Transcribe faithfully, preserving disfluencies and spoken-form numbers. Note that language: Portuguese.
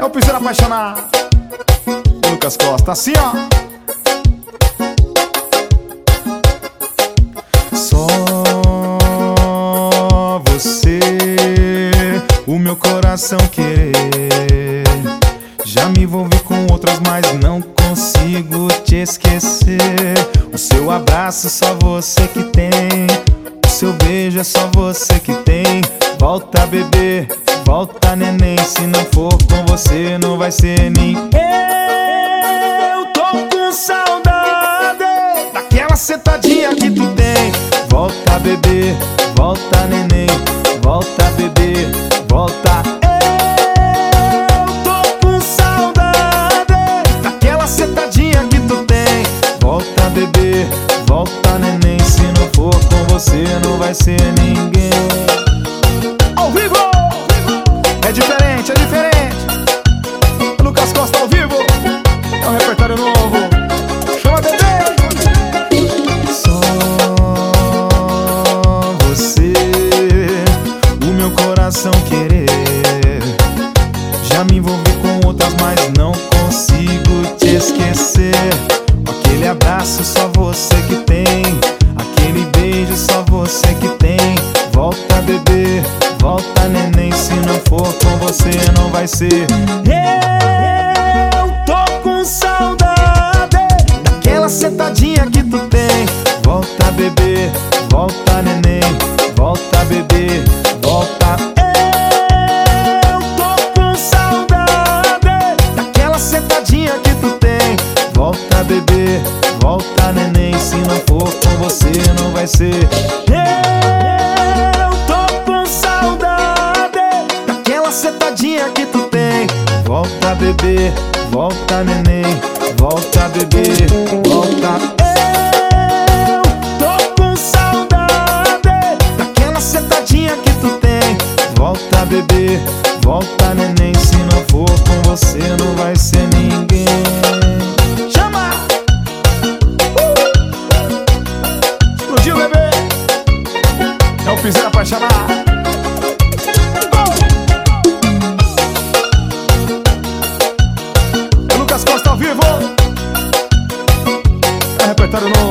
o piseiro apaixonado, Lucas Costa, assim ó. Só você, o meu coração querer. Já me envolvi com outras, mas não consigo te esquecer. O seu abraço só você que tem, o seu beijo é só você que tem. Volta bebê, volta neném, se não for com você não vai ser ninguém. Eu tô com saudade daquela sentadinha que tu tem. Volta bebê, volta neném, volta bebê, volta. Eu tô com saudade daquela sentadinha que tu tem. Volta bebê, volta neném, se não for com você não vai ser ninguém. Ao vivo! É diferente, é diferente. Lucas Costa ao vivo. É um repertório novo. Chama bebê. Só você, o meu coração querer. Já me envolvi com outras, mas não consigo te esquecer. Aquele abraço só você que tem, aquele beijo só você que tem. Volta bebê, volta neném, se não for com você não vai ser. Eu tô com saudade daquela sentadinha que tu tem. Volta bebê, volta neném, volta bebê, volta. Eu tô com saudade daquela sentadinha que tu tem. Volta bebê, volta neném, se não for com você não vai ser. Sentadinha que tu tem. Volta bebê, volta neném, volta bebê, volta. Eu tô com saudade daquela sentadinha que tu tem. Volta bebê, volta neném, se não for com você não vai ser ninguém. Chama! Uh! Explodiu bebê. É o piseiro apaixonado. Costa ao vivo. É repertório novo.